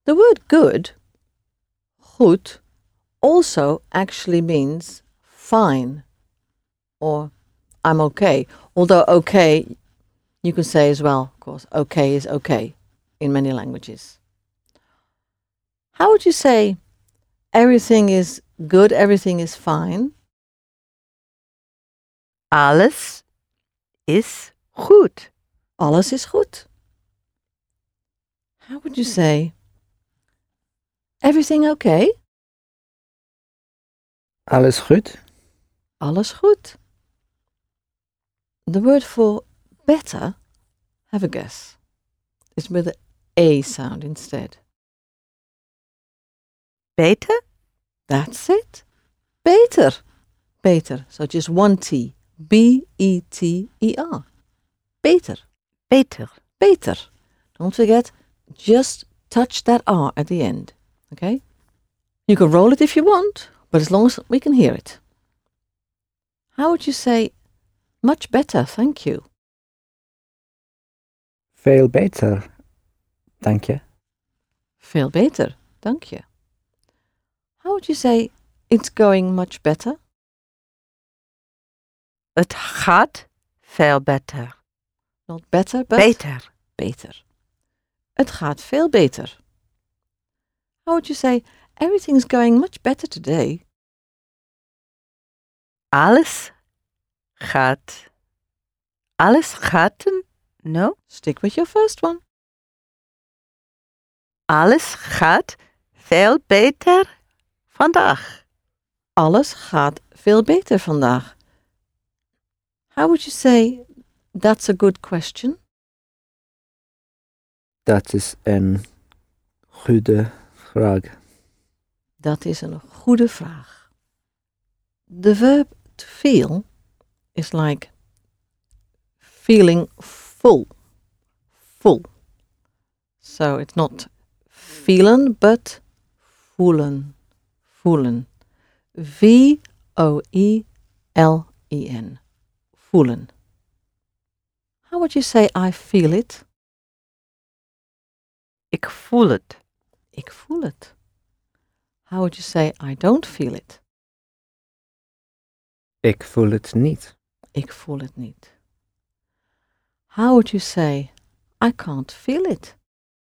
The word good, goed, also actually means fine or I'm okay. Although okay, you can say as well, of course, okay is okay in many languages. How would you say everything is good, everything is fine? Alles is goed. Alles is goed. How would you say everything okay? Alles goed? Alles goed. The word for better, have a guess. It's with the A sound instead. Beter? That's it. Beter. Beter. So just one T. B-E-T-E-R. Beter. Beter. Beter. Don't forget, just touch that R at the end. Okay? You can roll it if you want, but as long as we can hear it. How would you say, much better, thank you? Veel beter, dank je. Veel beter, dank je. How would you say, it's going much better? Het gaat veel beter. Not better, but Beter. beter. Het gaat veel beter. How would you say, everything's going much better today? Alles gaat. Alles gaat. No? Stick with your first one. Alles gaat veel beter vandaag. Alles gaat veel beter vandaag. How would you say, that's a good question? Dat is een goede vraag. Dat is een goede vraag. The verb to feel is like feeling full. Full. So it's not feelen, but voelen. Voelen. V-O-E-L-E-N. Voelen. How would you say I feel it? Ik voel het. Ik voel het. How would you say I don't feel it? Ik voel het niet. Ik voel het niet. How would you say I can't feel it?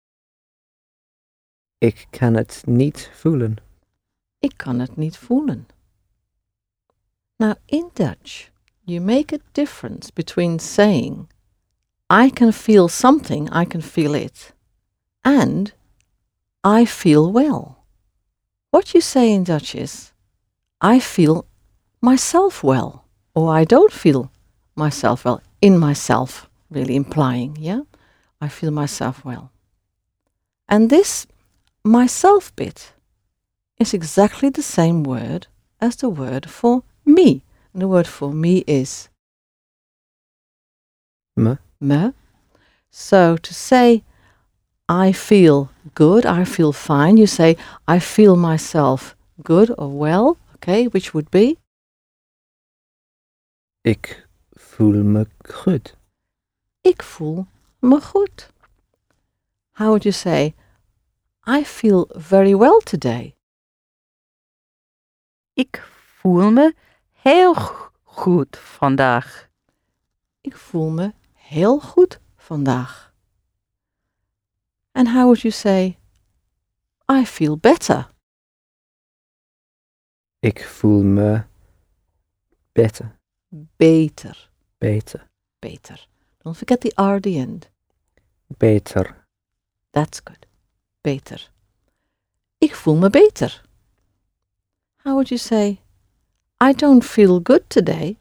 Ik kan het niet voelen. Ik kan het niet voelen. Now in Dutch, you make a difference between saying I can feel something, I can feel it, and I feel well. What you say in Dutch is I feel myself well, or I don't feel myself well, in myself, really implying, yeah? I feel myself well. And this myself bit is exactly the same word as the word for me. And the word for me is Me. me. So to say I feel good, I feel fine, you say I feel myself good or well, okay, which would be? Ik voel me goed. Ik voel me goed. How would you say I feel very well today? Ik voel me heel goed vandaag. Ik voel me heel goed vandaag. And how would you say I feel better? Ik voel me beter. Beter. Beter. Beter. Don't forget the R at the end. Beter. That's good. Beter. Ik voel me beter. How would you say I don't feel good today?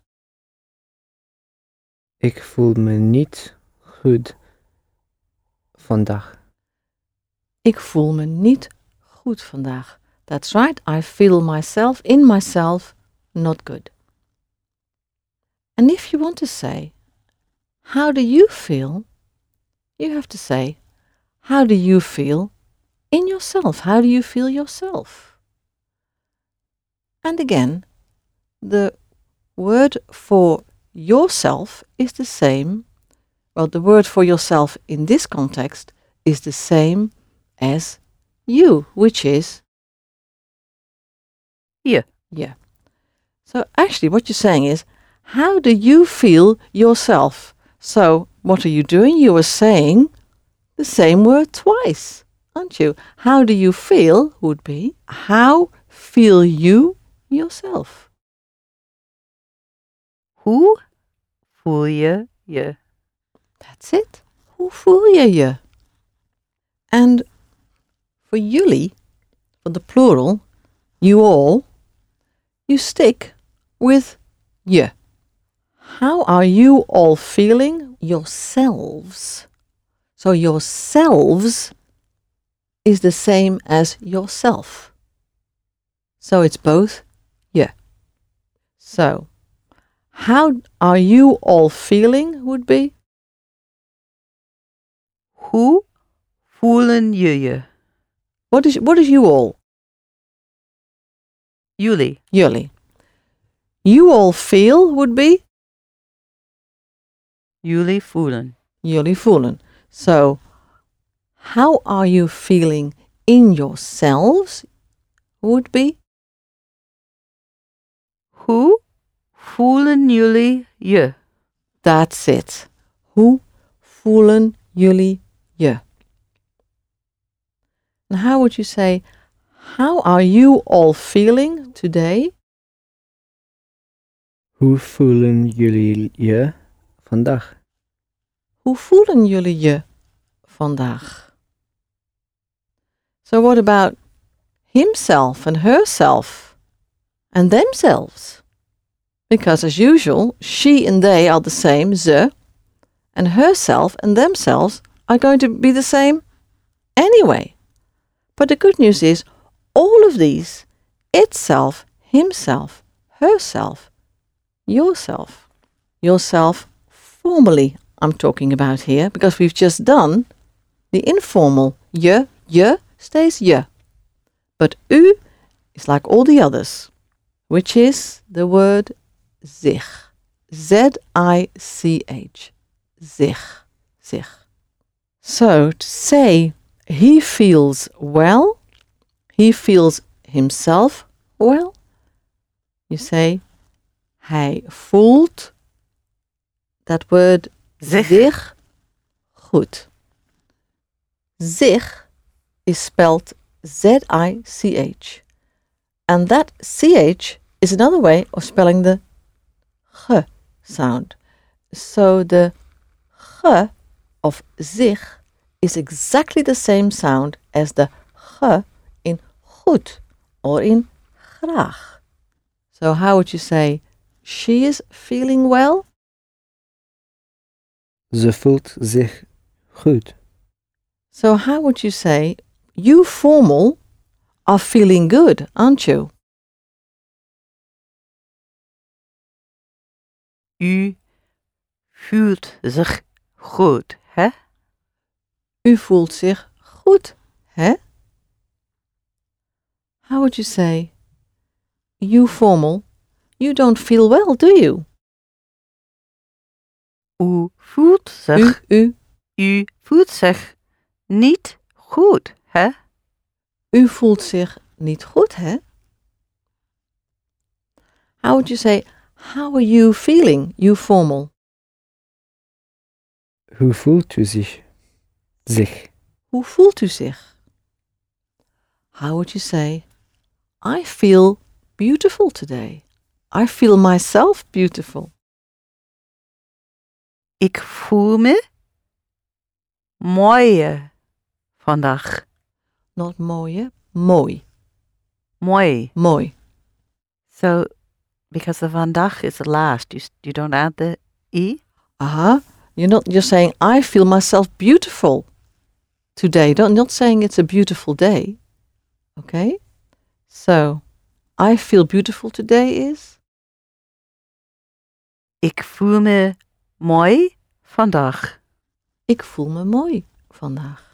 Ik voel me niet goed vandaag. Ik voel me niet goed vandaag. That's right, I feel myself, in myself, not good. And if you want to say, how do you feel? You have to say, how do you feel in yourself? How do you feel yourself? And again, the word for yourself is the same. Well, the word for yourself in this context is the same as you, which is je. yeah. So actually what you're saying is, how do you feel yourself? So what are you doing? You are saying the same word twice, aren't you? How do you feel would be, how feel you yourself? Hoe voel je je? That's it. Hoe voel je je? And for jullie, for the plural, you all, you stick with je. How are you all feeling yourselves? So yourselves is the same as yourself. So it's both je. So, how are you all feeling would be Hoe voelen je je? what is you all? Jullie. Jullie. You all feel would be Jullie voelen. jullie voelen. So, how are you feeling in yourselves would be Hoe voelen jullie je? that's it. Hoe voelen jullie je? And how would you say, how are you all feeling today? Hoe voelen jullie je vandaag? Hoe voelen jullie je vandaag? So what about himself and herself and themselves? Because as usual, she and they are the same, ze, and herself and themselves are going to be the same anyway. But the good news is, all of these, itself, himself, herself, yourself formally I'm talking about here, because we've just done the informal je stays je. But u is like all the others, which is the word zich. Z-I-C-H. Zich. So to say he feels well, he feels himself well, you say hij voelt, that word zich goed. Zich is spelled Z-I-C-H. And that CH is another way of spelling the ge sound. So the ge of zich is exactly the same sound as the ge in goed or in graag. So how would you say she is feeling well? Ze voelt zich goed. So how would you say you formal are feeling good, aren't you? U voelt zich goed, hè? U voelt zich goed, hè? How would you say you formal, you don't feel well, do you? U voelt zich, u voelt zich niet goed, hè? U voelt zich niet goed, hè? How would you say, how are you feeling, you formal? Hoe voelt u zich? Hoe voelt u zich? How would you say, I feel beautiful today. I feel myself beautiful. Ik voel me mooi vandaag. Not mooie, mooi. Mooi. Mooi. So, because the vandaag is the last, you don't add the e? You're saying, I feel myself beautiful today. Not saying it's a beautiful day. Okay? So, I feel beautiful today is? Ik voel me mooi vandaag. Ik voel me mooi vandaag.